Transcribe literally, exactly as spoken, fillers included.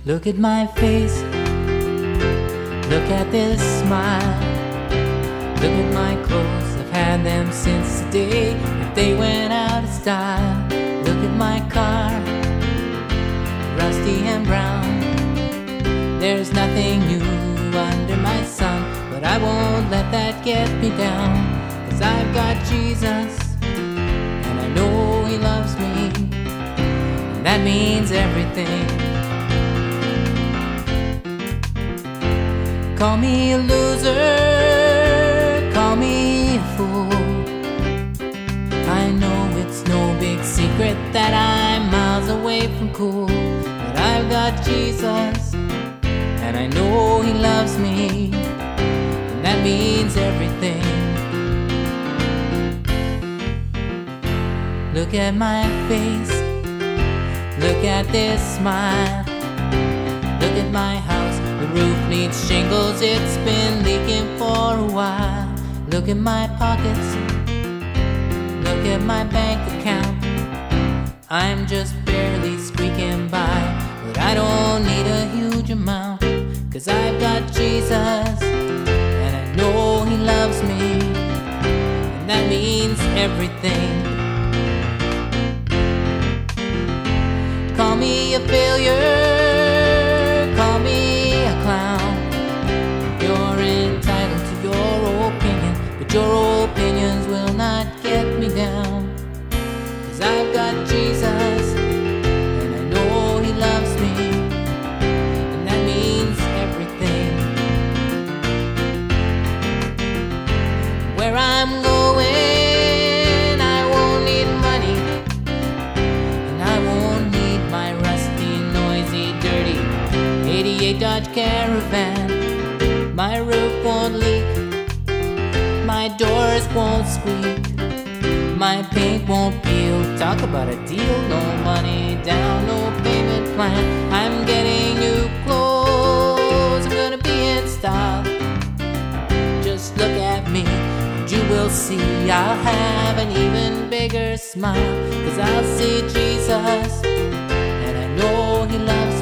Look at my face, look at this smile. Look at my clothes, I've had them since the day that they went out of style. Look at my car, rusty and brown. There's nothing new under my sun, but I won't let that get me down. 'Cause I've got Jesus, and I know He loves me, and that means everything. Call me a loser, call me a fool. I know it's no big secret that I'm miles away from cool. But I've got Jesus, and I know He loves me, and that means everything. Look at my face, look at this smile. Look at my house, the roof needs shingles, it's been leaking for a while. Look at my pockets, look at my bank account. I'm just barely squeaking by, but I don't need a huge amount. 'Cause I've got Jesus, and I know He loves me, and that means everything. Call me a failure, call me a clown. You're entitled to your opinion, but your opinions will not get me down. 'Cause I've got Jesus, and I know He loves me, and that means everything. Where I'm going, I won't need money, and I won't need my rusty, noisy, dirty eighty-eight Dodge Caravan. My roof won't leak, my doors won't squeak, my paint won't peel. Talk about a deal, no money down, no payment plan. I'm getting new clothes, I'm gonna be in style. Just look at me, and you will see I'll have an even bigger smile. 'Cause I'll see Jesus, and I know He loves